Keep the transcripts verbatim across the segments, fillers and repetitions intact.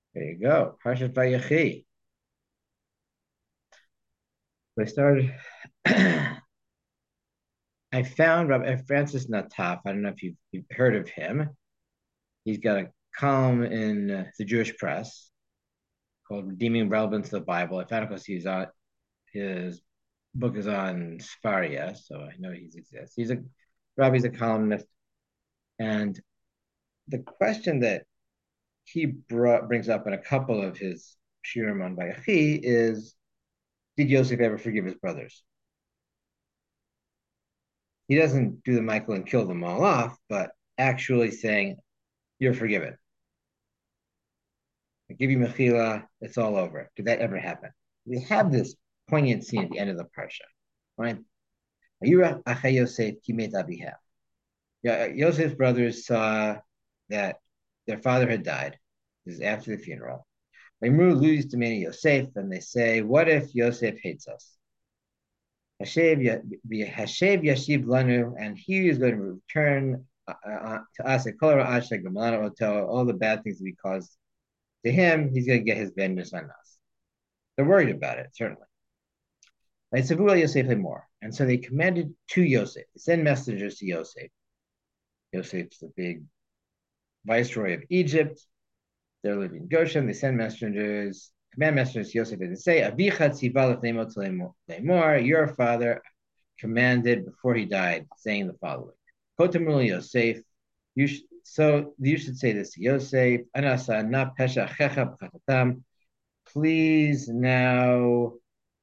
There you go. Parshat Vayechi. So I started. I found Rabbi Francis Nataf. I don't know if you've, you've heard of him. He's got a column in uh, the Jewish Press called "Redeeming Relevance to the Bible." I found it because he's on his book is on Sfaria, so I know he exists. He's a Rabbi's a columnist, and the question that he brought brings up in a couple of his shiurim on Vayechi is, did Yosef ever forgive his brothers? He doesn't do the Michael and kill them all off, but actually saying, you're forgiven. I give you Mechila, it's all over. Did that ever happen? We have this poignant scene at the end of the Parsha, right? Yosef Yeah, Yosef's brothers saw that their father had died. This is after the funeral. Lose to Yosef, and they say, what if Yosef hates us? Hashev Yashiv Lanu, and he is going to return uh, uh, to us at all the bad things that we caused to him. He's going to get his vengeance on us. They're worried about it, certainly. Yosef more, and so they commanded to Yosef. They send messengers to Yosef. Yosef's the big viceroy of Egypt. They're living in Goshen. They send messengers, command messengers to Yosef, and say, your father commanded before he died, saying the following: Kotamul Yosef, you sh- so you should say this to Yosef, Anasa na pesha checha b'chatatam. Please now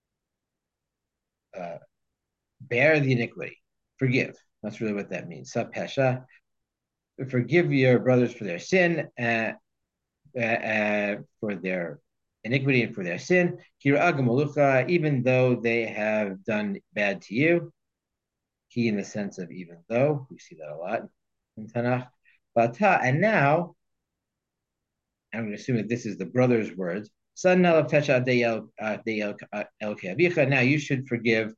uh, bear the iniquity, forgive. That's really what that means. Sa pesha, forgive your brothers for their sin, uh, uh, uh, for their iniquity and for their sin. Even though they have done bad to you. He in the sense of even though, we see that a lot in Tanakh. And now, I'm going to assume that this is the brother's words. Now you should forgive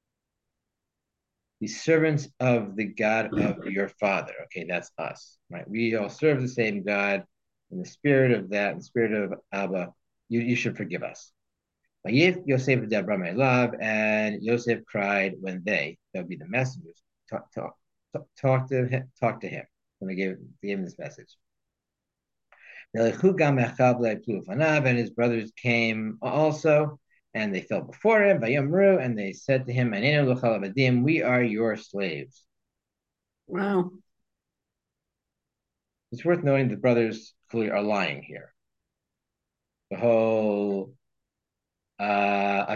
the servants of the God of your father. Okay, that's us, right? We all serve the same God. In the spirit of that, in the spirit of Abba, you, you should forgive us. Yosef Deborah, my love, and Yosef cried when they, that would be the messengers, talk, talk, talk, talk to him, talk to him when they gave, gave him this message. And his brothers came also, and they fell before him, and they said to him, we are your slaves. Wow. It's worth noting the brothers clearly are lying here. The whole uh,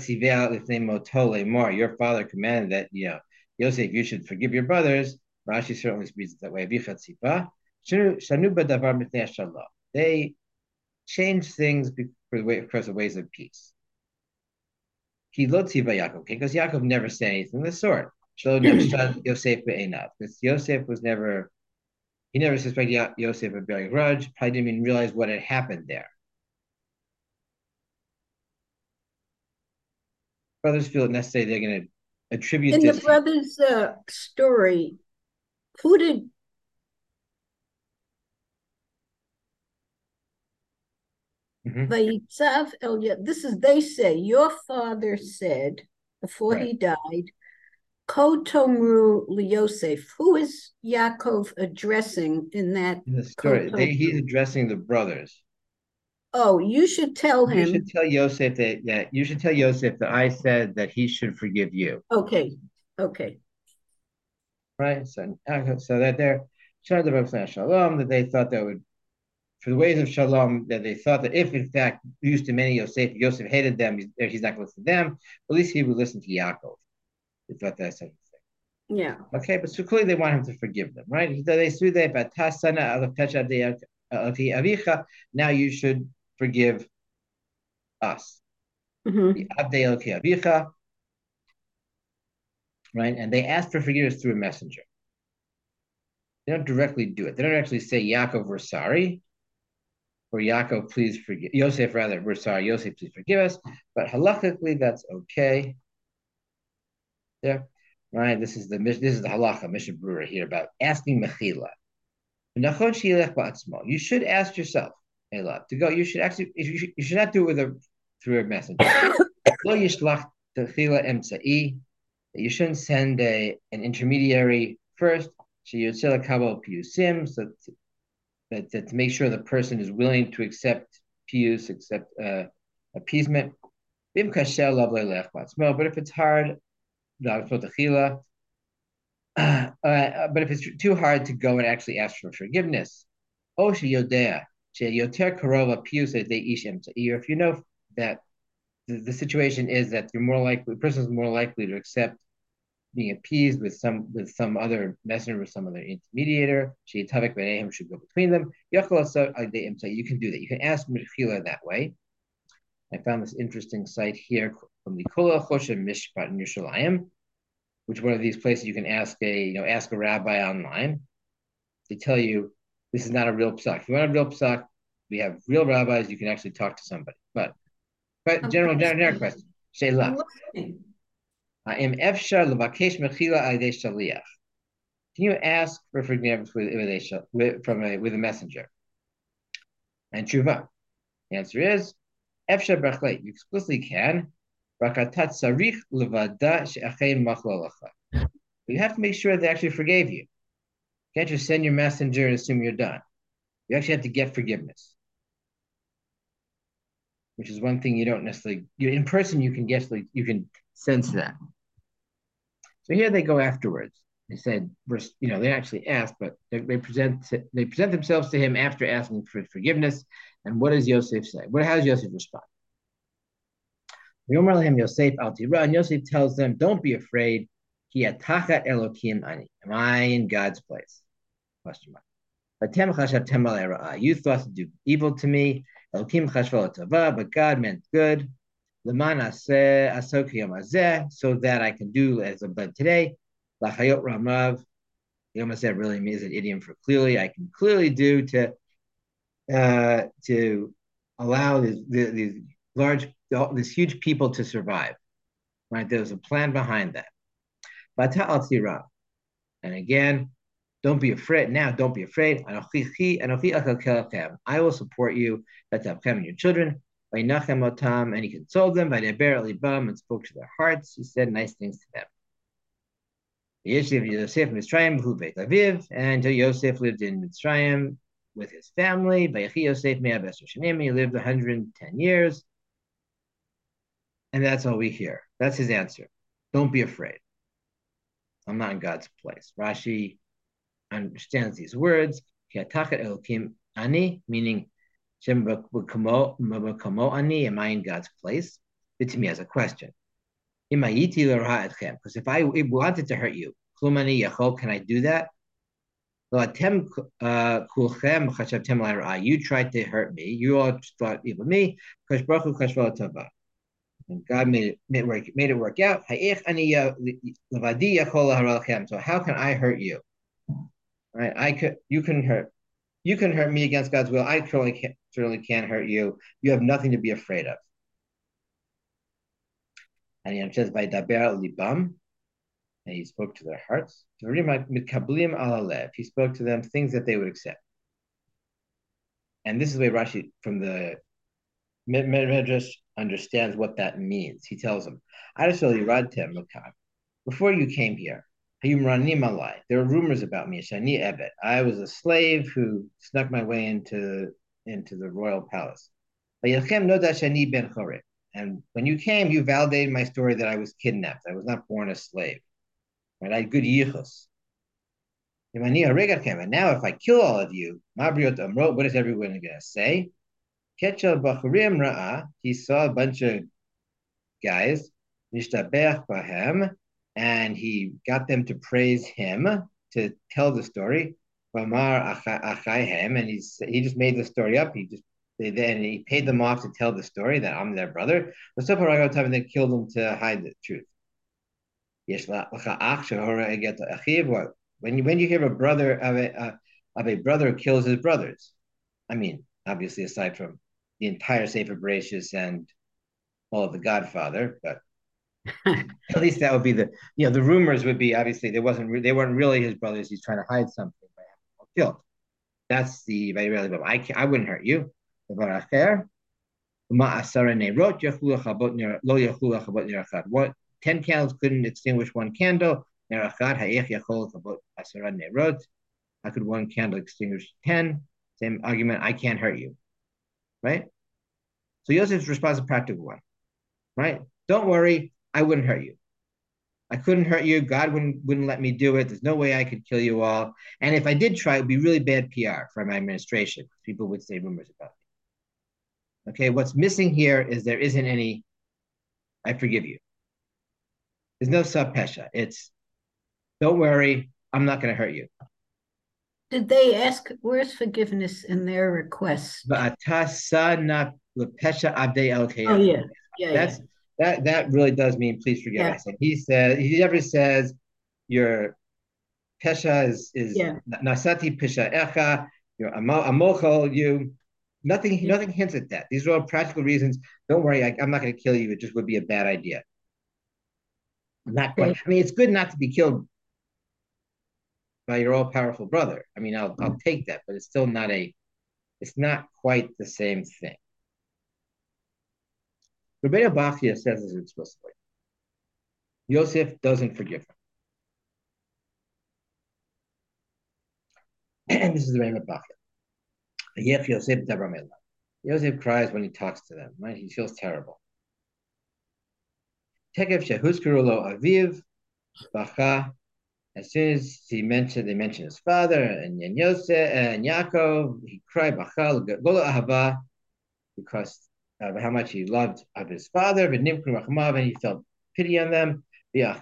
your father commanded that, you know, Yosef, you should forgive your brothers. Rashi certainly reads it that way. They change things for the way, because of ways of peace. He Yaakov, because Yaakov never said anything of the sort. Yosef because Yosef was never, he never suspected Yosef of bearing a grudge, probably didn't even realize what had happened there. Brothers feel it necessary, they're going to attribute In the this. brothers' uh, story, who did Vayitzav El? This is they say your father said before Right. he died. Ko Tomru Yosef. Who is Yaakov addressing in that In the Ko story, they, he's Tomru? addressing the brothers. Oh, you should tell You should him. tell Yosef that, that you should tell Yosef that I said that he should forgive you. Okay, okay. Right. So, so that they're shalom, that they thought that would, for the ways of shalom, that they thought that if in fact used to many Yosef, Yosef hated them, he's, he's not going to listen to them. At least he would listen to Yaakov. They thought that's something. Yeah. Okay, but so clearly they want him to forgive them, right? They say that now you should forgive us. Mm-hmm. Right? And they ask for forgiveness through a messenger. They don't directly do it. They don't actually say, Yaakov, we're sorry. Or Yaakov, please forgive. Yosef, rather, we're sorry. Yosef, please forgive us. But halachically, that's okay. Yeah. Right. This is the this is the halacha Mishnah Brewer here about asking mechila. You should ask yourself. Ela. To go, you should actually you should, you should not do it with a through a messenger. Lo yishlach techila emtsai. You shouldn't send a an intermediary first. Sheyotzela kabel piusim, so that, that to make sure the person is willing to accept pius, accept uh, appeasement. Bim kashel lovely lechbats. No, but if it's hard, no, techila. Uh, uh, but if it's too hard to go and actually ask for forgiveness, oh, sheyodea, sheyoter karova pius de ish emtsai. If you know that the, the situation is that you're more likely, the person is more likely to accept being appeased with some with some other messenger, with some other intermediator. She should go between them. You can do that. You can ask Mechila that way. I found this interesting site here from the Kola Choshen Mishpat in Yerushalayim, which is one of these places you can ask a you know ask a rabbi online. They tell you this is not a real psak. If you want a real psak, we have real rabbis. You can actually talk to somebody. But but general general question. Shayla. Can you ask for forgiveness with, with, with from a with a messenger? And tshuva, the answer is efshar b'chlei. You explicitly can. You have to make sure they actually forgave you. You can't just send your messenger and assume you're done. You actually have to get forgiveness, which is one thing you don't necessarily. You in person, you can guess like you can sense that. So here they go afterwards. They said, you know, they actually asked, but they, they present they present themselves to him after asking for forgiveness. And what does Yosef say? What how does Yosef respond? Yosef al-Tira, and Yosef tells them, "Don't be afraid. Ki atachat Elokim ani. Am I in God's place?" Question mark. You thought to do evil to me. Elokim chashva tava, but God meant good. So that I can do as I've done today. Lachayot Ramav, Yom said really means an idiom for clearly. I can clearly do to uh, to allow these, these large, these huge people to survive. Right? There's a plan behind that. And again, don't be afraid. Now, don't be afraid. I will support you. That's and your children. And he consoled them by their barely bum and spoke to their hearts. He said nice things to them. And Yosef lived in Mitzrayim with his family. He lived one hundred ten years. And that's all we hear. That's his answer. Don't be afraid. I'm not in God's place. Rashi understands these words. Meaning Am I in God's place? It to me as a question. Because if I wanted to hurt you, can I do that? You tried to hurt me. You all thought evil of me. And God made it, made it work, made it work out. So how can I hurt you? Right? I could. You can hurt. You can hurt me against God's will. I surely can't, surely can't hurt you. You have nothing to be afraid of. And he says by Daber Libam, and he spoke to their hearts. He spoke to them things that they would accept. And this is where Rashi from the Medrash understands what that means. He tells them, before you came here, there were rumors about me. I was a slave who snuck my way into, into the royal palace. And when you came, you validated my story that I was kidnapped. I was not born a slave. Right? I had good yichus. And now if I kill all of you, what is everyone going to say? He saw a bunch of guys, and he got them to praise him, to tell the story. And he, he just made the story up. He just then he paid them off to tell the story that I'm their brother. But so far, and they killed them to hide the truth. When you when you hear a brother of a uh, of a brother who kills his brothers, I mean, obviously aside from the entire Sefer Bereshis and all of the Godfather, but at least that would be the you know the rumors would be obviously there wasn't they weren't really his brothers. He's trying to hide something by having them killed. That's the I I wouldn't hurt you. What ten candles couldn't extinguish one candle? How could one candle extinguish ten? Same argument, I can't hurt you. Right? So Yosef's response is a practical one. Right? Don't worry, I wouldn't hurt you. I couldn't hurt you. God wouldn't wouldn't let me do it. There's no way I could kill you all. And if I did try, it would be really bad P R for my administration. People would say rumors about me. Okay, what's missing here is there isn't any, I forgive you. There's no sub pesha. It's, don't worry, I'm not going to hurt you. Did they ask, where's forgiveness in their request? Oh, yeah. Yeah, yeah, That's yeah. that that really does mean please forgive Yeah. us. And he says he never says your pesha is is Yeah. nasati pesha echa, your amochel you. Nothing Yeah. nothing hints at that. These are all practical reasons. Don't worry, I, I'm not going to kill you. It just would be a bad idea. Not quite. Okay. I mean, it's good not to be killed by your all powerful brother. I mean, I'll I'll take that, but it's still not a. It's not quite the same thing. Rebbeinu Bachya says this explicitly. Yosef doesn't forgive him. And this is the Rebbeinu Bachya. Yef Yosef Dabramela. Yosef cries when he talks to them, right? He feels terrible. Tekev Shehuzkarulo Aviv Bacha. As soon as he mentioned, they mentioned his father and, and Yosef and Yaakov, he cried Bacha Golo Ahava because of how much he loved of his father, and he felt pity on them. So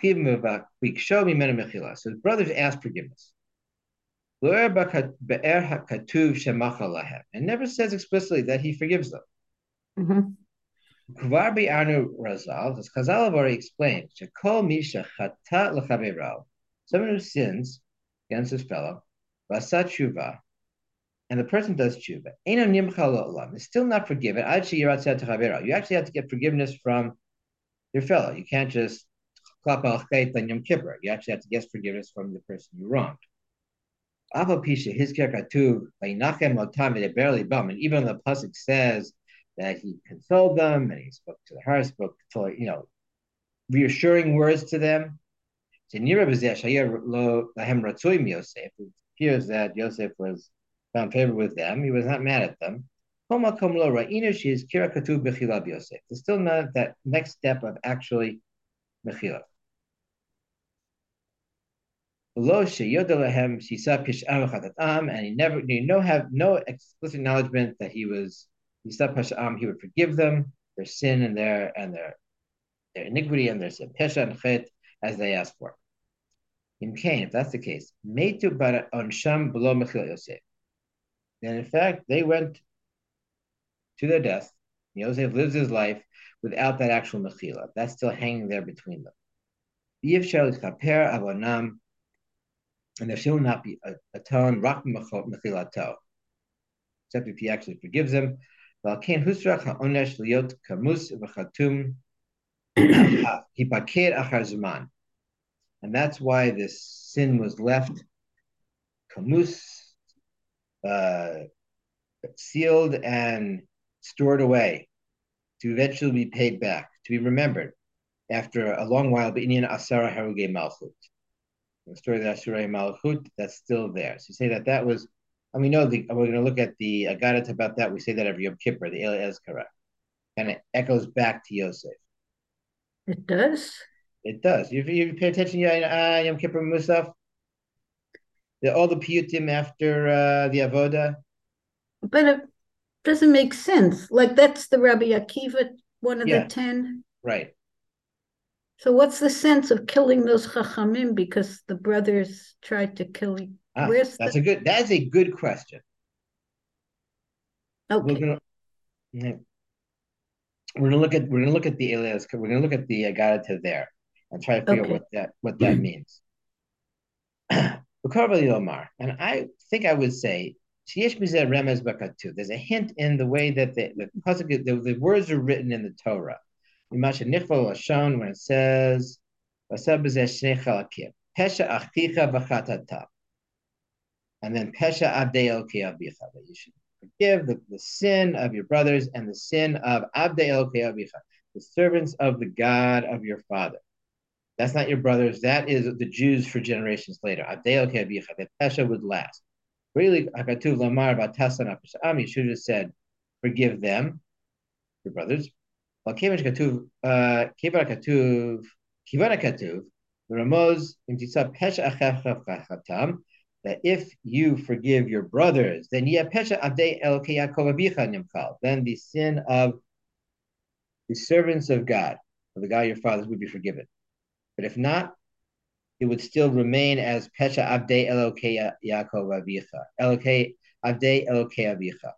his brothers asked forgiveness. And never says explicitly that he forgives them. Mm-hmm. As Chazal have already explained, someone who sins against his fellow, and the person does tshuva, is still not forgiven. You actually have to get forgiveness from your fellow. You can't just klap al chet on Yom Kippur. You actually have to get forgiveness from the person you wronged. And even though the pasuk says that he consoled them and he spoke to the heart, spoke to, you know, reassuring words to them. It appears that Yosef was found favor with them. He was not mad at them. There's still not that next step of actually mechila. And he never, you know, have no explicit acknowledgement that he was he would forgive them their sin and their and their their iniquity and their sin, pesha and chet, as they asked for. In Cain, if that's the case, meitu bara onsham below mechila Yosef. And in fact, they went to their death. Yosef lives his life without that actual mechila. That's still hanging there between them. And there shall not be atoned rak mechilato, except if he actually forgives them. And that's why this sin was left kamus, uh, sealed and stored away to eventually be paid back, to be remembered after a long while. The Asara Haruge Malchut, the story of the Asura Malchut, that's still there. So you say that that was, and we know the, we're going to look at the Agadat about that. We say that every Yom Kippur, the El Ezkara, and it echoes back to Yosef. It does? It does. You, you pay attention to uh, Yom Kippur Musaf? The, all the piyutim after uh, the Avoda? But it doesn't make sense. Like that's the Rabbi Akiva, one of yeah. the ten? Right. So what's the sense of killing those chachamim because the brothers tried to kill you? Ah, Where's that's the... a good. That's a good question. Okay. We're gonna we're gonna look at we're gonna look at the alias. We're gonna look at the Agadah there and try to figure okay. out what that what that means. And I think I would say there's a hint in the way that the the, the, the words are written in the Torah. When it says and then pesha abdei abicha, that you should forgive the, the sin of your brothers and the sin of Abde Elokei Avicha, the servants of the God of your father. That's not your brothers. That is the Jews for generations later. Abde Elokei Avicha, that Pesha would last. Really, Hakatuv Lamar Batasan Am, you should have said, forgive them, your brothers. Well, Kevan Katuv, Kevan Katuv, Kivana Katuv, the Ramoz, Imtisa Pesha Achav Chatam, that if you forgive your brothers, then Pesha Abde Elokei Yaakov Abicha Nimkal, then the sin of the servants of God, of the God of your fathers, would be forgiven. But if not, it would still remain as Pesha Abde Elokei Yaakov Avicha, Elokei Abde Elokei Avicha.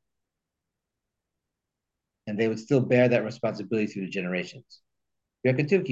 And they would still bear that responsibility through the generations. Hashem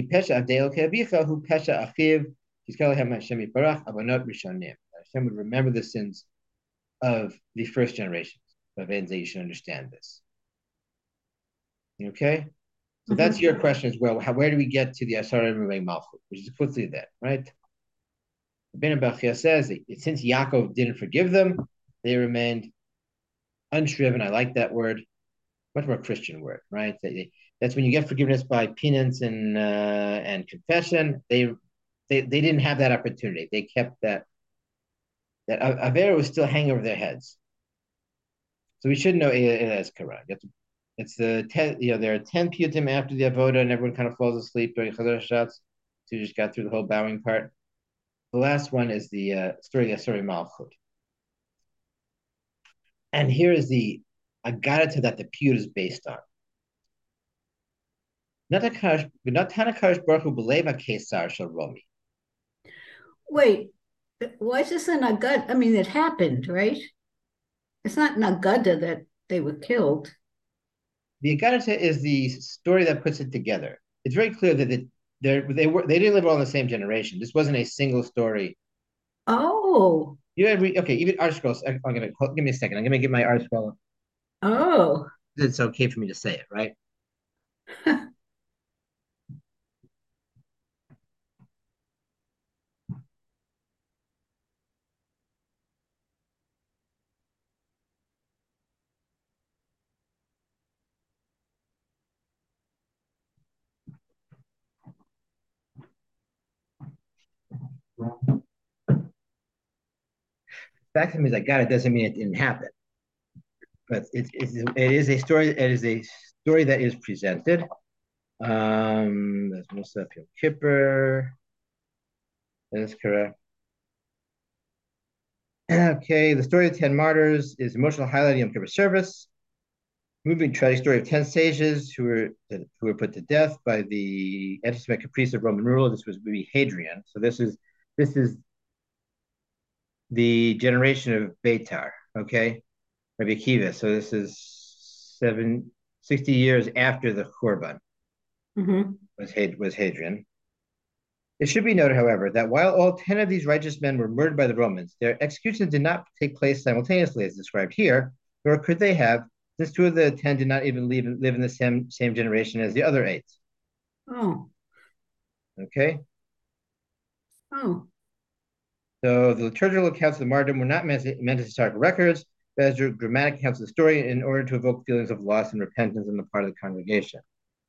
would remember the sins of the first generations. You should understand this. Okay? So mm-hmm. That's your question as well. How, where do we get to the Asara Muvei Malchut? Which is quickly there, right? Ben Bachia says that since Yaakov didn't forgive them, they remained unshriven. I like that word. Much more Christian word, right? That's when you get forgiveness by penance and uh, and confession. They, they they didn't have that opportunity. They kept that that Avera was still hanging over their heads. So we should know it as Quran. It's the ten, you know, there are ten piyutim after the avoda, and everyone kind of falls asleep during Chazar Shots. So you just got through the whole bowing part. The last one is the uh, story of Asari Malchut, and here is the Agarata that the piyut is based on. Wait, why is this an agad? I mean, it happened, right? It's not an agada that they were killed. The Agadata is the story that puts it together. It's very clear that it, they were they didn't live all in the same generation. This wasn't a single story. Oh. You ever, okay? Even ArtScroll. I'm gonna give me a second. I'm gonna get my ArtScroll. Oh. It's okay for me to say it, right? The fact is I got it doesn't mean it didn't happen. But it, it, it is a story. It is a story that is presented. Um, that's Musaf Yom Kippur. That is correct. Okay, the story of ten martyrs is emotional highlight of Yom Kippur service. Moving tragic story of ten sages who were who were put to death by the anti-Semitic caprice of Roman rule. This was maybe Hadrian. So this is this is the generation of Beitar. Okay, Rabbi Akiva. So this is seven, sixty years after the Churban. Mm-hmm. was, was Hadrian. It should be noted, however, that while all ten of these righteous men were murdered by the Romans, their executions did not take place simultaneously as described here, nor could they have, since two of the ten did not even live, live in the same, same generation as the other eight. Oh. Okay? Oh. So the liturgical accounts of the martyrdom were not meant, meant as historical records, but as dramatic accounts of the story in order to evoke feelings of loss and repentance on the part of the congregation.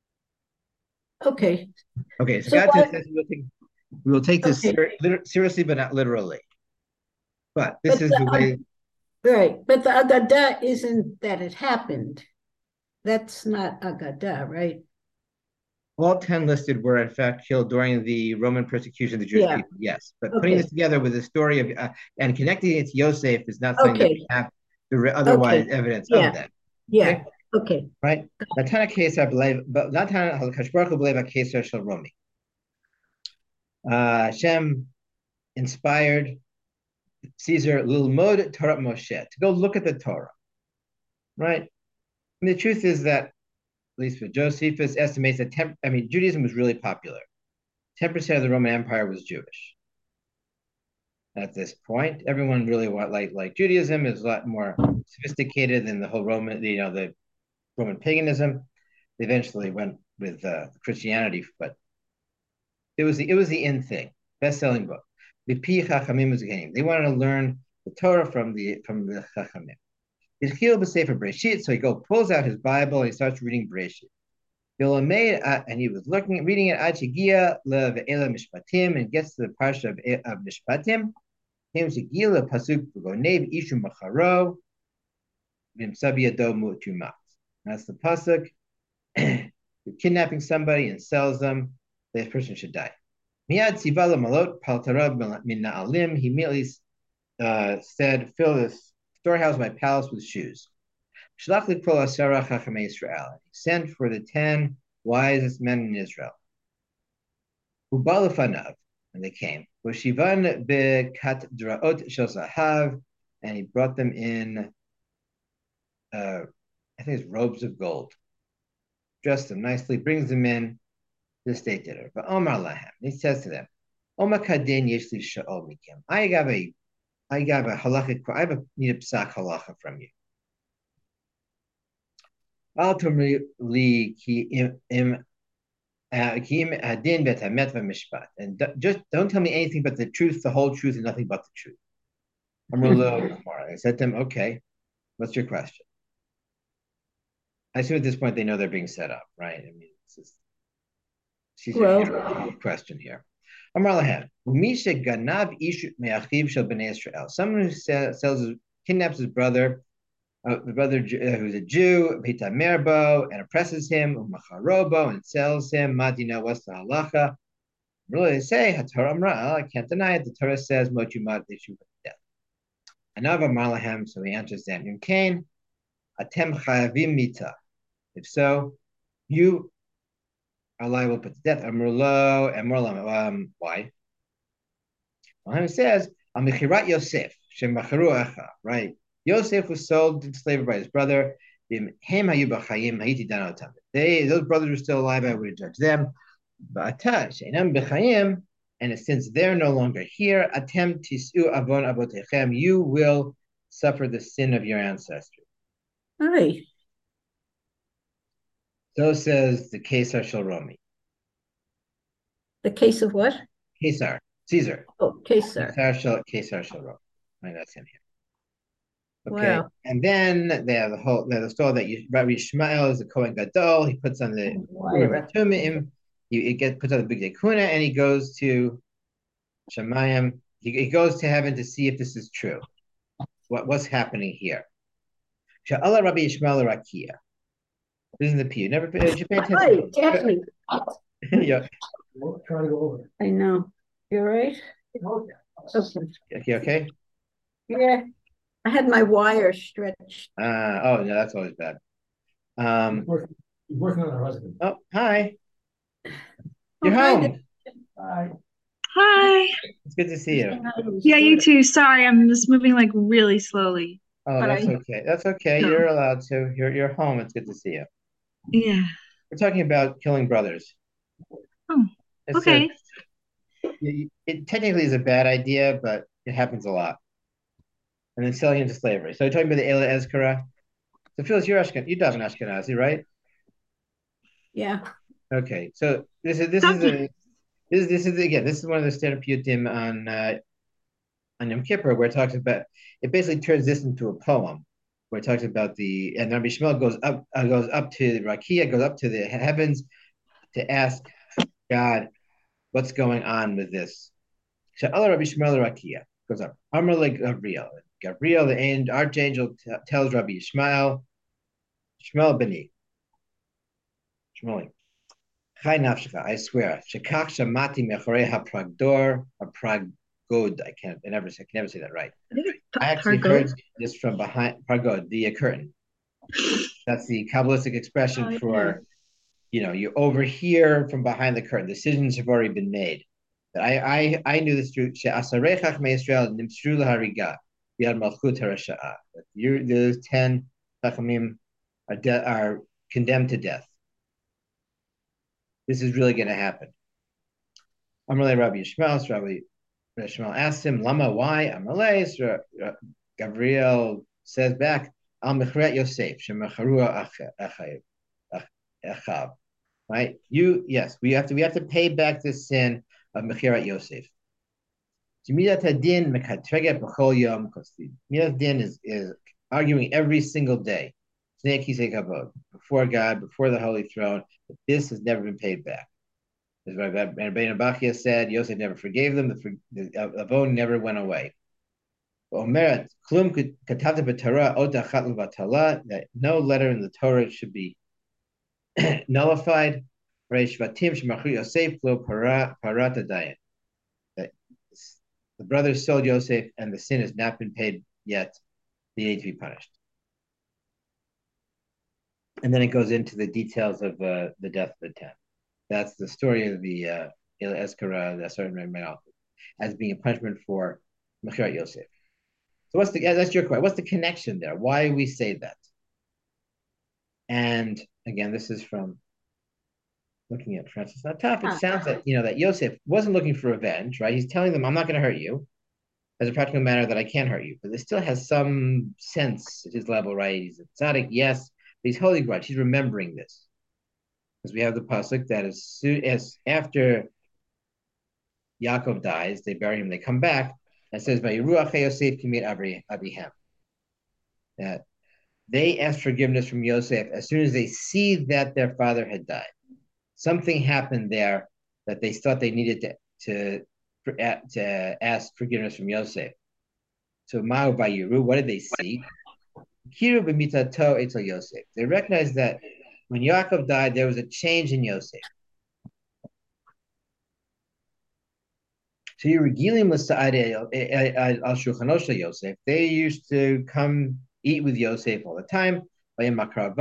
Okay. Okay, so, so God what, says we'll take, we will take this okay. ser seriously, but not literally. But this but is the, the way. Uh, right, but the Agadah isn't that it happened. That's not Agadah, right? All ten listed were in fact killed during the Roman persecution of the Jewish yeah. people. Yes, but okay. putting this together with the story of uh, and connecting it to Yosef is not something okay. that we have the otherwise okay. evidence yeah. of that. Yeah. Okay. Right. Natana Kesar believe, but Natana Hakadosh Baruch Hu believe Kesar Shel Romi. Hashem inspired Caesar Lilmod Torah Moshe to go look at the Torah. Right. And the truth is that, at least for Josephus, estimates that ten, I mean Judaism was really popular. Ten percent of the Roman Empire was Jewish. At this point, everyone really want like like Judaism is a lot more sophisticated than the whole Roman, you know, the Roman paganism. They eventually went with uh, Christianity, but it was the it was the in thing, best-selling book. The Pi Chachamim was the game. They wanted to learn the Torah from the from the Chachamim. Hizkiel b'Sefer Breshit. So he go pulls out his Bible and he starts reading Breshit. And he was looking, reading it, Achigia le've'ela mishpatim, and gets to the parsha of, of Mishpatim. Him shegia le'pasuk v'gonev ishu macharo v'imsabiyado mu'tumat. That's the pasuk. You're kidnapping somebody and sells them, this person should die. Miyad tziva malot paltarav min na'alim. He immediately uh, said, fill this storehouse, my palace, with shoes. Shlach likol asara chachamei Israel. He sent for the ten wisest men in Israel. Ubalafanav, and they came. Voshivan bekat draot shel zahav, and he brought them in, uh, I think it's robes of gold. Dressed them nicely, brings them in to the state dinner. But Omar Lahem, he says to them, Omar Kadin Yeshli Sha'ol Mikim. I have a I have a halachic, I have a need a psak halacha from you. Al Tumri li ki im im adin bet hamet v'mishpat. And just don't tell me anything but the truth, the whole truth, and nothing but the truth. I said to him, okay, what's your question? I assume at this point they know they're being set up, right? I mean, it's just, she's well, a question here. Someone who sells, kidnaps his brother, uh, the brother uh, who's a Jew, merbo, and oppresses him, and sells him. Madina, what's the halacha? Really, they say Hatorah Amra. I can't deny it. The Torah says mochumat they shoot death. Anava Marlahem, so he answers them. Yum kain, atem chayavim mita. If so, you are liable to put to death. Amrullo and Morlam. Um, why? Well, it says, Amichirat Yosef, Shemacharu Echa, right? Yosef was sold into slavery by his brother. They, those brothers were still alive, I would have judged them. And since they're no longer here, attempt tisu avon avotechem, you will suffer the sin of your ancestors. Right. So says the Kesar Shalromi. The case of what? Kesar, Caesar. Oh, Kesar. Kesar Shalromi. Right, that's him here. Okay, wow. And then they have the whole, they have the story that Rabbi Ishmael is a Kohen Gadol. He puts on the Tumim. He, he gets puts on the big Kuna, and he goes to Shemayim. He, he goes to heaven to see if this is true. What what's happening here? Sha'ala Rabbi Ishmael Rakia. This is the P. You never pay, you pay attention. Right, exactly. Yeah. Trying to go over. I know. You're right. Okay. Okay. Okay. Yeah. I had my wire stretched. Uh, oh, no, that's always bad. Um, He's working, he's working on her husband. Oh, hi. You're oh, hi home. Hi. Hi. It's good to see you. Yeah, you too. Sorry, I'm just moving like really slowly. Oh, but that's I... okay. That's okay. No. You're allowed to. You're you're home. It's good to see you. Yeah. We're talking about killing brothers. Oh, it's okay. A, it, it technically is a bad idea, but it happens a lot. And then selling into slavery. So you're talking about the Eila Ezkara. So Phyllis, you're Ashken, you daven Ashkenazi, right? Yeah. Okay. So this is this is a this this is again this is one of the standard piyutim on uh, on Yom Kippur where it talks about it basically turns this into a poem where it talks about the and Rabbi Shmuel goes up uh, goes up to the Rakia, goes up to the heavens to ask God what's going on with this. Sha'ala Rabbi Shmuel Rakia goes up. Amar like Gabriel. Gabriel, the archangel, t- tells Rabbi Ishmael, Shmuel Beni, Shmuel, Chai nafshcha, I swear, Shekach shamati mecharei hapragdor, hapragod. I can't, I never, I can never say that right. I actually heard this from behind pragod, the uh, curtain. That's the Kabbalistic expression oh, for, yeah. you know, you overhear from behind the curtain. Decisions have already been made. I I I knew this through She'asarei chachmei Yisrael nimshru lahariga. That you, those ten chachamim are, de- are condemned to death. This is really going to happen. Amalei Rabbi Yishmael, Rabbi Yishmael asked him, Lama, why? Amalei, so Gabriel says back, Al Mechret Yosef, Shemacharua Achav. Right? You, yes, we have to, we have to pay back this sin of Mechirat Yosef. Midat Hadin mekatreget b'chol yom, because the Midat Din is is arguing every single day, before God, before the Holy Throne, that this has never been paid back. As Rabbeinu Bachia said, Yosef never forgave them, the, the avon never went away. That no letter in the Torah should be nullified. That the brothers sold Yosef and the sin has not been paid yet. They need to be punished. And then it goes into the details of uh, the death of the ten. That's the story of the uh, Eskara, the certain as being a punishment for Mechirat Yosef. So what's the, that's your question. What's the connection there? Why we say that? And again, this is from looking at Francis Nataf. It sounds like, you know, that Yosef wasn't looking for revenge, right? He's telling them, I'm not going to hurt you as a practical matter that I can't hurt you. But it still has some sense at his level, right? He's a tzaddik, yes, but he's holy grudge. He's remembering this. Because we have the pasuk that as soon as after Yaakov dies, they bury him, they come back, and it says, Vayiru Yosef kimit Avihem. That they asked forgiveness from Yosef as soon as they see that their father had died. Something happened there that they thought they needed to, to, to ask forgiveness from Yosef. So Ma'u Vayiru, what did they see? Kiru b'mitato etzel Yosef. They recognized that when Yaakov died, there was a change in Yosef. So Yeregilim was al shulchano shel Yosef. They used to come eat with Yosef all the time. And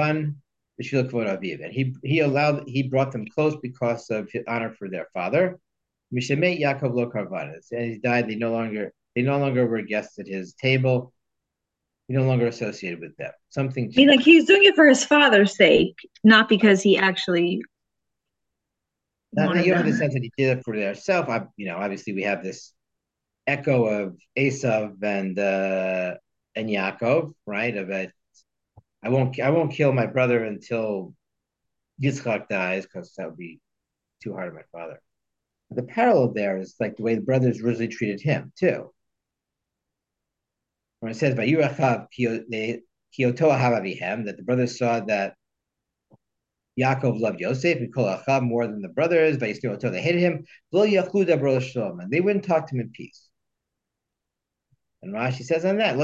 he he allowed he brought them close because of his honor for their father. Mishemet Yaakov lo karvanas. And he died. They no longer they no longer were guests at his table. He no longer associated with them. Something. I mean, like he's doing it for his father's sake, not because he actually. Now, you have the sense that he did it for himself. I, you know, obviously we have this echo of Esav and uh, and Yaakov, right? Of it, I won't, I won't kill my brother until Yitzchak dies, because that would be too hard on my father. But the parallel there is like the way the brothers originally treated him too. When it says by Yirachav Kiyoto Havavihem, that the brothers saw that Yaakov loved Yosef, we call Achav more than the brothers, but they hated him. And they wouldn't talk to him in peace. And Rashi says on that,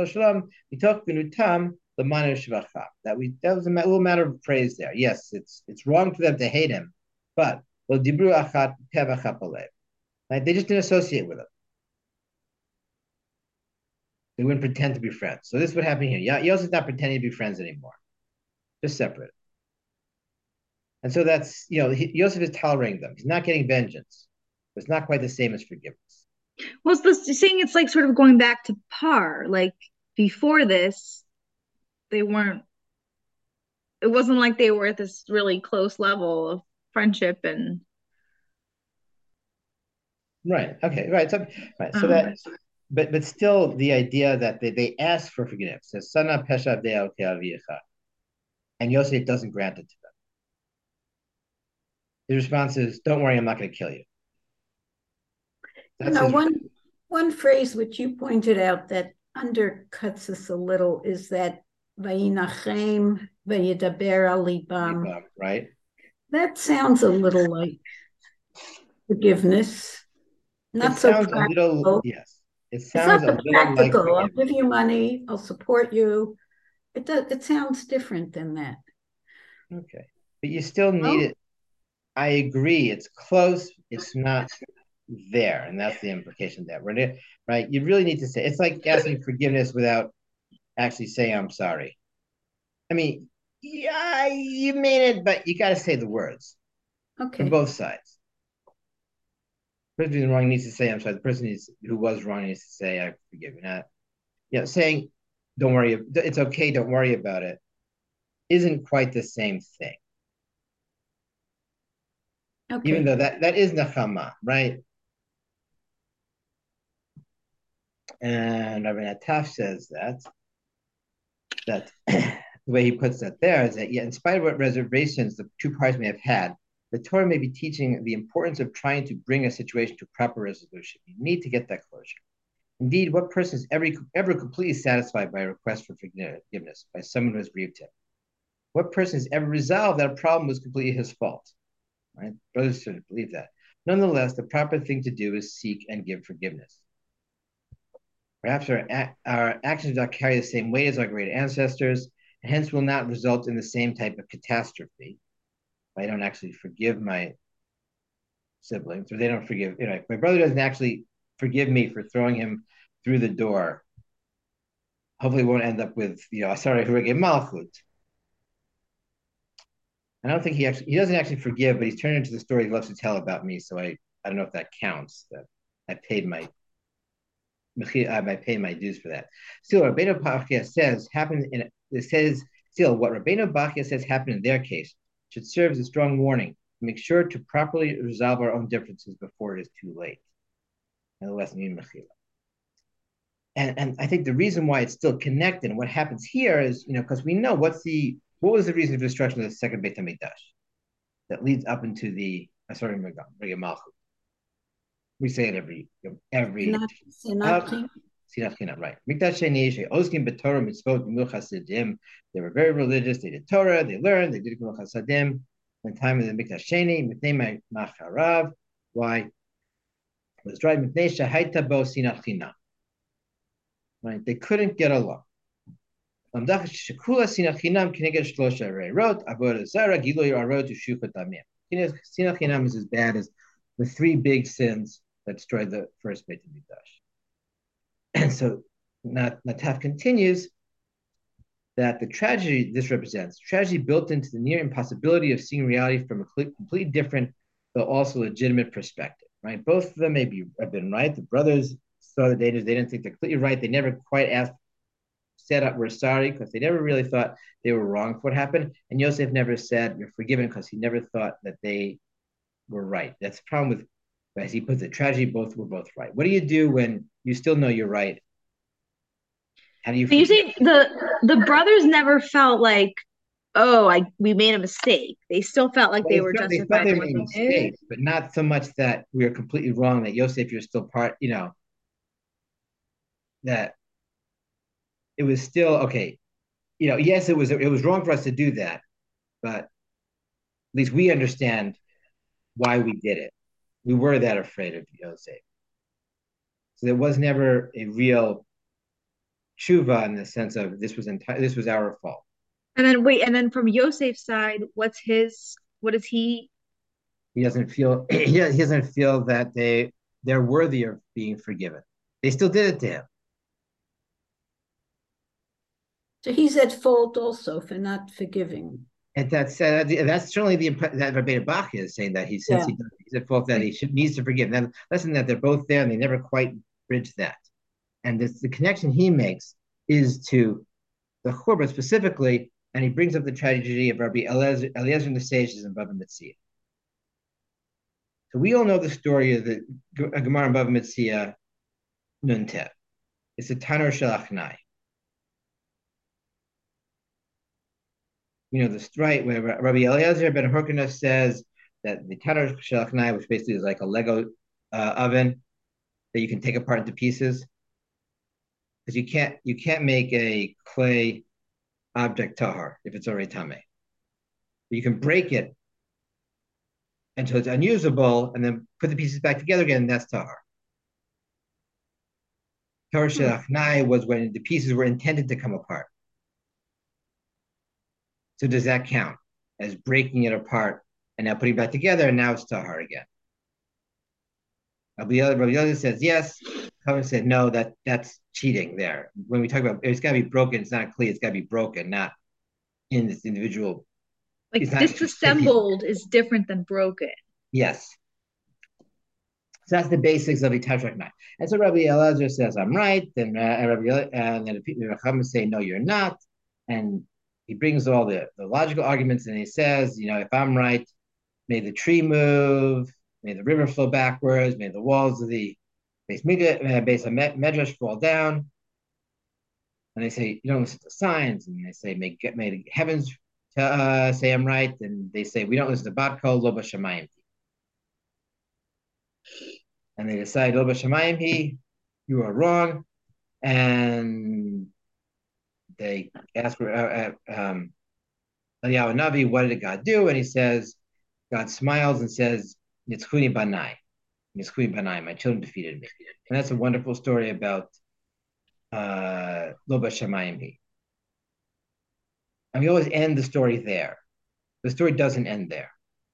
that we that was a little matter of praise there. Yes, it's it's wrong for them to hate him, but like, they just didn't associate with him. They wouldn't pretend to be friends. So this is what happened here. Yosef's not pretending to be friends anymore, just separate. And so that's, you know, he, Yosef is tolerating them. He's not getting vengeance. It's not quite the same as forgiveness. Well, it's the saying it's like sort of going back to par. Like before this, they weren't, it wasn't like they were at this really close level of friendship and. Right. Okay. Right. So, right. So um, that, but but still the idea that they, they ask for forgiveness. It says, Sana pesha de'al ke'aviyecha. And Yosef doesn't grant it to them. His response is, don't worry, I'm not going to kill you. That's you know, one, one phrase which you pointed out that undercuts this a little is that Vayinachem Vayidaber al libam. Right. That sounds a little like forgiveness. Not it so sounds practical. A little, yes. It sounds it's not a little practical. Like I'll give you money. I'll support you. It does. It sounds different than that. Okay. But you still need oh. it. I agree. It's close. It's not there. And that's the implication there. We're, right? You really need to say, it's like asking forgiveness without actually saying, I'm sorry. I mean, yeah, you mean it, but you got to say the words. Okay. From both sides. The person who's wrong needs to say, I'm sorry. The person who's, who was wrong needs to say, I forgive you. Not, you know, saying, don't worry, it's okay, don't worry about it, isn't quite the same thing. Okay. Even though that, that is Nechama, right? And Rabbi Nataf says that, that the way he puts that there is that, yeah, in spite of what reservations the two parties may have had, the Torah may be teaching the importance of trying to bring a situation to proper resolution. You need to get that closure. Indeed, what person is ever, ever completely satisfied by a request for forgiveness by someone who has grieved him? What person has ever resolved that a problem was completely his fault? Right? Brothers should believe that. Nonetheless, the proper thing to do is seek and give forgiveness. Perhaps our, our actions do not carry the same weight as our great ancestors, and hence will not result in the same type of catastrophe. I don't actually forgive my siblings, or they don't forgive, you know, if my brother doesn't actually forgive me for throwing him through the door, hopefully won't end up with, you know, sorry, Hurricane Malchut. I don't think he actually, he doesn't actually forgive, but he's turned into the story he loves to tell about me. So I, I don't know if that counts, that I paid my, I paid my dues for that. Still, Rabbeinu Bachya says happened in, it says, still, what Rabbeinu Bachya says happened in their case should serve as a strong warning. Make sure to properly resolve our own differences before it is too late. And, and I think the reason why it's still connected and what happens here is, you know, because we know what's the, what was the reason for destruction of the second Beit HaMikdash that leads up into the, uh, sorry, Malchut. We say it every, every, Sinat Sinat, right. Mikdash Sheni, She'oskim b'Torah mitzvot b'mil chasidim. They were very religious. They did Torah. They learned. They did b'mil chasadim. In the time of the Mikdash Sheni, Mitnei Macharav. Why? It was right. Mitnei Shahaita bo Sinat Chinam. Right. They couldn't get along. Lamdach Shekula Sinat Chinam Kineged Shlosha Reirot Avodah Zarah Giloy Arot Ushufat Damim. Sinat Chinam is as bad as the three big sins that destroyed the first Beit HaMikdash. And so Nataf continues that the tragedy this represents, tragedy built into the near impossibility of seeing reality from a completely different, but also legitimate perspective, right? Both of them may be, have been right. The brothers saw the dangers. They didn't think they're completely right. They never quite asked, said up, we're sorry, because they never really thought they were wrong for what happened. And Yosef never said, you're forgiven, because he never thought that they were right. That's the problem with, as he puts it, tragedy, both were both right. What do you do when you still know you're right? How do you? You see, the the brothers never felt like, oh, I we made a mistake. They still felt like well, they, they were felt, justified. They felt they made mistakes, but not so much that we were completely wrong. That Yosef, you're still part. You know, that it was still okay. You know, yes, it was it was wrong for us to do that, but at least we understand why we did it. We were that afraid of Yosef. So there was never a real tshuva in the sense of this was entire this was our fault. And then wait, and then from Yosef's side, what's his? What is he? He doesn't feel he doesn't feel that they they're worthy of being forgiven. They still did it to him. So he's at fault also for not forgiving. And that's uh, that's certainly the that Rabbeinu Bachya is saying that he since yeah. he does, he's at fault that he should, needs to forgive. Now, listen, that they're both there and they never quite bridge that. And this, the connection he makes is to the Churban specifically, and he brings up the tragedy of Rabbi Eliezer, Eliezer and the sages in Bava Metzia. So we all know the story of the Gemara in Bava Metzia Nun Tet. It's a Tanur Shel Achnai. You know, the strike where Rabbi Eliezer ben Hyrcanus says that the Tanur Shel Achnai, which basically is like a Lego uh, oven that you can take apart into pieces, because you can't you can't make a clay object tahar if it's already tameh. You can break it until it's unusable, and then put the pieces back together again. And that's tahar. Tanur Shel Achnai was when the pieces were intended to come apart. So does that count as breaking it apart and now putting it back together, and now it's tahar again? Rabbi Eliezer says yes. Chachamim said no. That that's cheating. There, when we talk about it's got to be broken, it's not clear. It's got to be broken, not in this individual. Like disassembled is different than broken. Yes. So that's the basics of the Tanur Shel. And so Rabbi Eliezer says I'm right, then uh, Rabbi and then the Chachamim say no, you're not, and he brings all the, the logical arguments, and he says, you know, if I'm right, may the tree move, may the river flow backwards, may the walls of the base of Medrash fall down. And they say, you don't listen to signs. And they say, may, may the heavens uh, say I'm right. And they say, we don't listen to Bat Kol Lo B'Shamayim. And they decide Lo B'Shamayim He, you are wrong. And they ask for uh, uh, um, Eliyahu Navi, what did God do? And he says, God smiles and says, Nitzchuni banai, Nitzchuni banai, my children defeated me. And that's a wonderful story about uh, Lo Bashamayim. And we always end the story there. The story doesn't end there.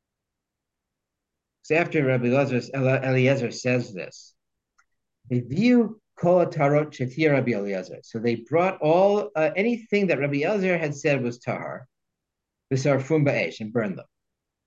So after Rabbi Eliezer says this, they view Kol Tarot Chetir Rabbi Eliezer. So they brought all uh, anything that Rabbi Eliezer had said was tahar, B'sarfum ba'esh, and burned them.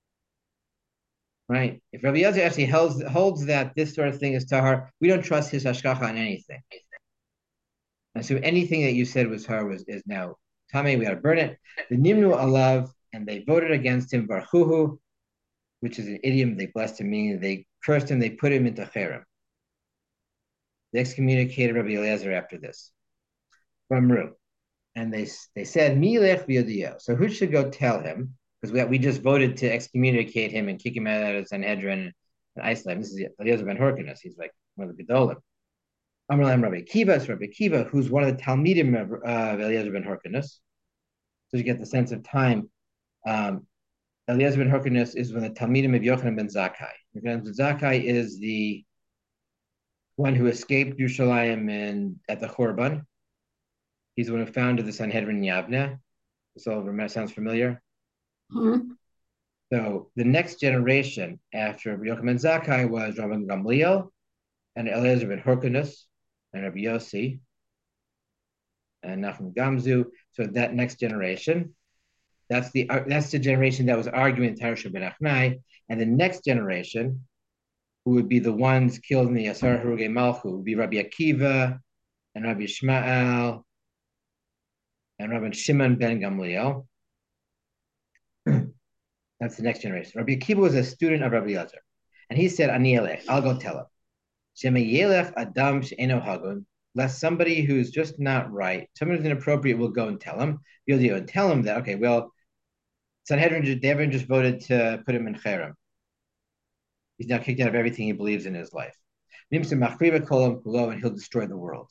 Right? If Rabbi Eliezer actually holds, holds that this sort of thing is tahar, we don't trust his hashkacha on anything. And so anything that you said was tahar was is now tamei. We got to burn it. The nimnu alav, and they voted against him. Barchuhu, which is an idiom. They blessed him, meaning they cursed him. They put him into cherem. They excommunicated Rabbi Eliezer after this. Ramru. And they they said, Milech v'yodio. So who should go tell him? Because we, we just voted to excommunicate him and kick him out of Sanhedrin and isolate him. This is Eliezer ben Hyrcanus. He's like one of the Gedolim. Amar Lam Rabbi Kiva. It's Rabbi Kiva, who's one of the Talmidim of uh, Eliezer ben Hyrcanus. So you get the sense of time. Um, Eliezer ben Hyrcanus is one of the Talmidim of Yochanan ben Zakkai. Yochanan ben Zakkai is the one who escaped Yerushalayim in, at the Churban. He's the one who founded the Sanhedrin Yavne. This all sounds familiar. Hmm. So the next generation after Rabbi Yochanan ben Zakkai was Rabbi Gamliel and Eliezer ben Hyrcanus and Rabbi Yossi and Nachum Gamzu. So that next generation, that's the uh, that's the generation that was arguing Tarsha ben Achnai, and the next generation, who would be the ones killed in the Yasar Haruge Malchu, would be Rabbi Akiva and Rabbi Ishmael and Rabbi Shimon ben Gamliel. That's the next generation. Rabbi Akiva was a student of Rabbi Eliezer, and he said, Ani elech, I'll go tell him. Shema yelech adam she'eno hagun, lest somebody who's just not right, someone who's inappropriate will go and tell him. You'll do and tell him that, okay, well, Sanhedrin, they haven't just voted to put him in cherem. He's now kicked out of everything he believes in his life. And he'll destroy the world.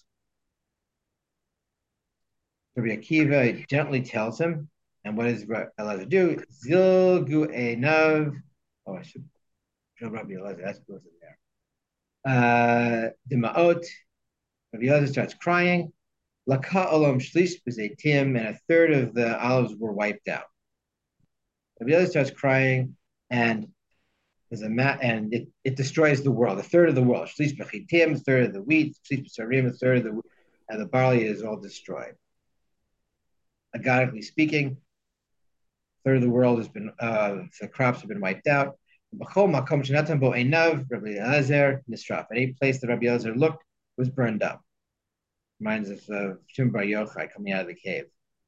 Rabbi Akiva gently tells him, and what does Eliezer do? Zilgu enav. Oh, I should show Rabbi Eliezer. That's goes in there. The ma'ot. Rabbi Eliezer starts crying. Laka olam shlish b'zeitim, and a third of the olives were wiped out. Rabbi Eliezer starts crying, and there's a mat, and it, it destroys the world. A third of the world. Shlish b'chitim, a third of the wheat. Shlish b'sarim, a third of the and the barley is all destroyed. Agadically speaking, a third of the world has been, uh, the crops have been wiped out. Any place that Rabbi Eliezer looked was burned up. Reminds us of Shimon Bar Yochai coming out of the cave.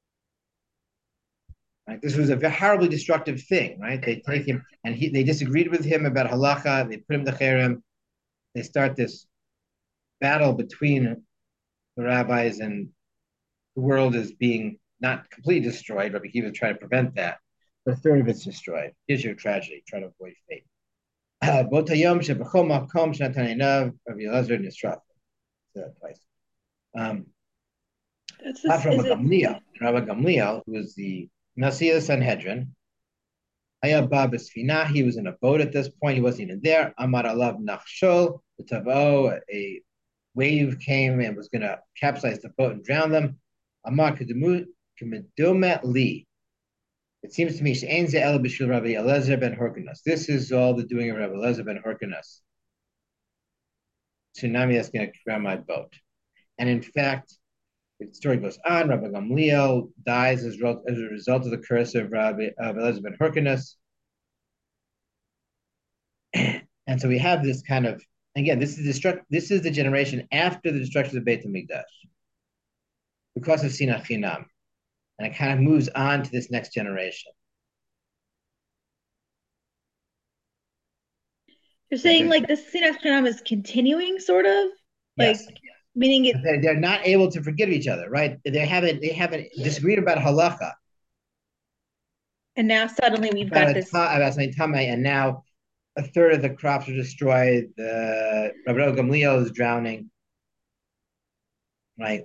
Right? This was a horribly destructive thing, right? They take him, and he, they disagreed with him about halacha. They put him to cherem. They start this battle between the rabbis, and the world is being not completely destroyed. Rabbi Akiva tried to prevent that. But a third of it's destroyed. Here's your tragedy. Try to avoid fate. Botayom shebachol makom shnataneinav Rabbi Eliezer nisraf. Twice. Um, That's not this, Rabbi is it, Gamliel. Rabbi Gamliel, who was the Nasi of the Sanhedrin, Ayabab Esfina, he was in a boat at this point. He wasn't even there. Amar alav nachshol, the tavo, a wave came and was going to capsize the boat and drown them. Amar kemedomet li. It seems to me, she'ein ze el b'shul Rabbi Eliezer ben Hyrcanus. This is all the doing of Rabbi Eliezer ben Hyrcanus. Tsunami that's going to drown my boat. And in fact, the story goes on. Rabbi Gamliel dies as, as a result of the curse of Rabbi of Eliezer ben Hyrcanus. And so we have this kind of, again, this is destruct. This is the generation after the destruction of Beit HaMikdash, because of Sinat Chinam, and it kind of moves on to this next generation. you're saying like the Sinat Chinam is continuing, sort of, like Yes. meaning it. They're, they're not able to forgive each other, right? They haven't they haven't disagreed about halacha. And now suddenly we've About got a this. ta- about something tamei, and now a third of the crops are destroyed. The Rabbi Gamliel is drowning. right?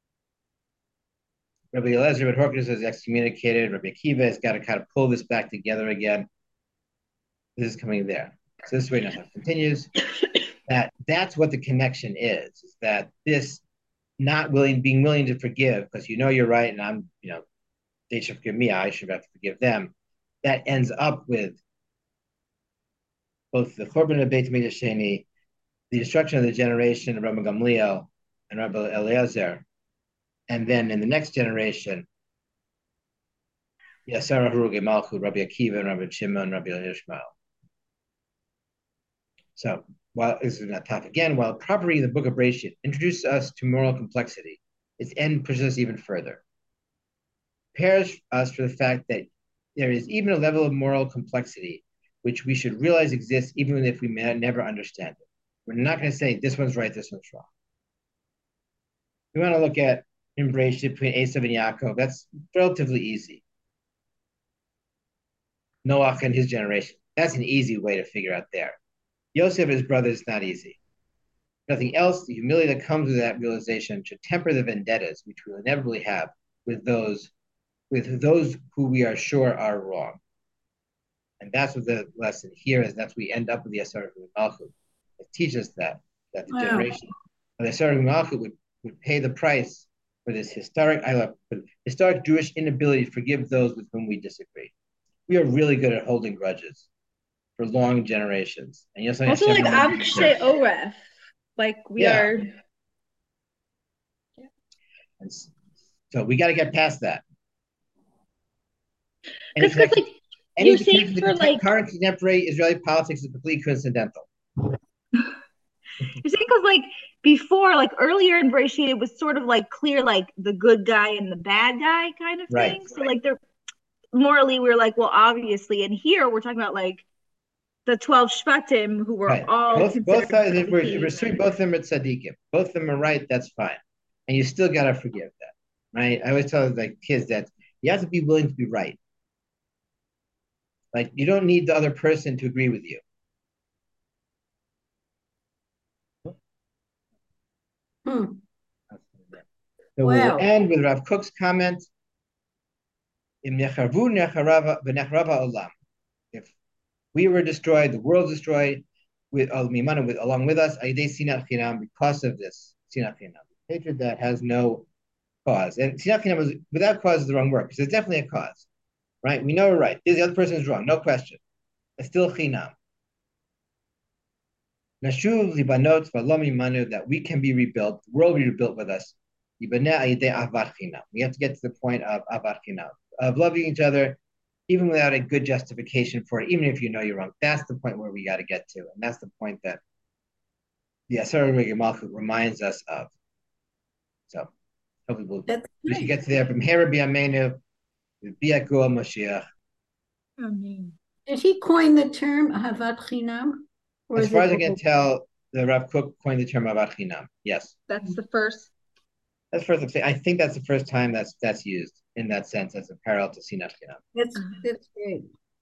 Rabbi Eliezer ben Horkness is excommunicated. Rabbi Akiva has got to kind of pull this back together again. This is coming there. So this is where Nechach continues. That that's what the connection is. Is that this not willing, being willing to forgive because you know you're right, and I'm, you know, they should forgive me. I should have to forgive them. That ends up with both the Churban of Beit Mikdash Sheni, the destruction of the generation of Rabbi Gamliel and Rabbi Eliezer, and then in the next generation, Yasara Haruge Malchut, Rabbi Akiva, and Rabbi Shimon, and Rabbi Ishmael. So, while this is not tough again, while proper reading the book of Bereshit introduces us to moral complexity, its end pushes us even further. Prepares us for the fact that there is even a level of moral complexity which we should realize exists even if we may never understand it. We're not going to say this one's right, this one's wrong. We want to look at in Bereshit between Esav and Yaakov. That's relatively easy. Noach and his generation. That's an easy way to figure out there. Yosef and his brother is not easy. Nothing else, the humility that comes with that realization should temper the vendettas, which we will inevitably have with those, with those who we are sure are wrong. And that's what the lesson here is. That's we end up with the Asar Malchut. It teaches us that, that the wow. generation of the Asar Malchut would, would pay the price for this historic, I love, historic Jewish inability to forgive those with whom we disagree. We are really good at holding grudges for long generations. And yes, also like Avkshe Oref, like we yeah. are. And so we got to get past that. Because like you're saying for like current contemporary Israeli politics is completely coincidental. You're saying because like before, like earlier in Bereshit, it was sort of like clear, like the good guy and the bad guy kind of right, thing. Right. So like they're morally, we're like, well, obviously, and here we're talking about like the twelve Shvatim who were right. all both both sides. We're, we're assuming both of them are tzaddikim. Both of them are right. That's fine, and you still gotta forgive that, right? I always tell like kids that you have to be willing to be right. Like you don't need the other person to agree with you. Hmm. So wow. we'll end with Rav Kook's comment. If we were destroyed, the world destroyed, with with along with us, because of this sinat chinam, hatred that has no cause. And sinat chinam is without cause is the wrong word because there's definitely a cause, right? We know we're right. The other person is wrong, no question. It's still chinam. Nashuv libanot v'lo mimanu, that we can be rebuilt, the world will be rebuilt with us. We have to get to the point of avat chinam, of loving each other, even without a good justification for it, even if you know you're wrong. That's the point where we got to get to. And that's the point that the Asar Malchut reminds us of. So hopefully we'll, we should get to there. From here, B'Yameinu, B'Yakua Mashiach. Amen. Did he coin the term Ahavat Chinam? As far as I can tell, the Rav Kook coined the term Ahavat Chinam. Yes. That's the first. That's first. I think that's the first time that's that's used in that sense as a parallel to Sinat Chinam. That's that's great.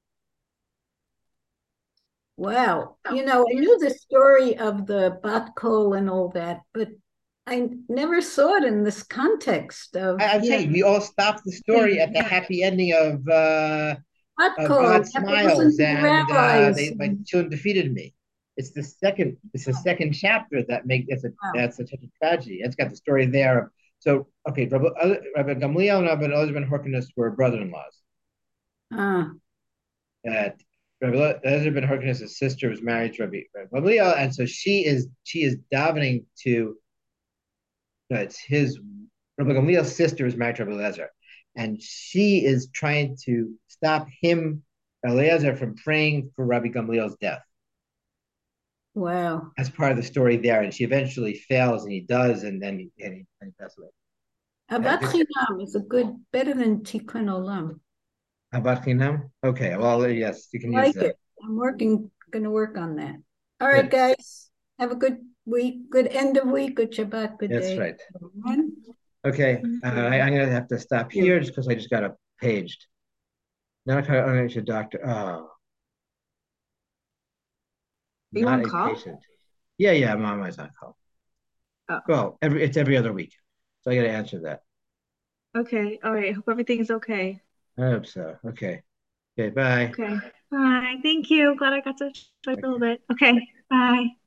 Wow, you know, I knew the story of the Bat Kol and all that, but I never saw it in this context of. I, I'm saying know, we all stopped the story at the happy ending of uh, of God Smiles and uh, they, my children defeated me. It's the second. It's the second chapter that makes it's a wow. that's such a tragedy. It's got the story there. So okay, Rabbi, Rabbi Gamliel and Rabbi Eliezer ben Horkness were brother-in-laws. Ah. Uh, Rabbi Eliezer ben Horkness' sister was married to Rabbi, Rabbi Gamliel, and so she is she is davening to. No, it's his Rabbi Gamliel's sister is married to Rabbi Eliezer, and she is trying to stop him, Eliezer, from praying for Rabbi Gamliel's death. Wow. That's part of the story there. And she eventually fails and he does, and then he, and he, and he passes away. Ahavat Chinam is a good, better than Tikkun Olam. Ahavat Chinam? Okay, well, yes, you can I use like that. It. I'm working, going to work on that. All right, good. Guys. Have a good week, good end of week, good Shabbat, good That's day. right. Okay, uh, I, I'm going to have to stop here just because I just got a paged. Now I'm a doctor. Oh. You Not on a call? patient. Yeah, yeah, I'm always on call. Oh. Well, every it's every other week. So I got to answer that. Okay. All right. Hope everything's okay. I hope so. Okay. Okay. Bye. Okay. Bye. Thank you. Glad I got to talk a little Okay. bit. Okay. Bye.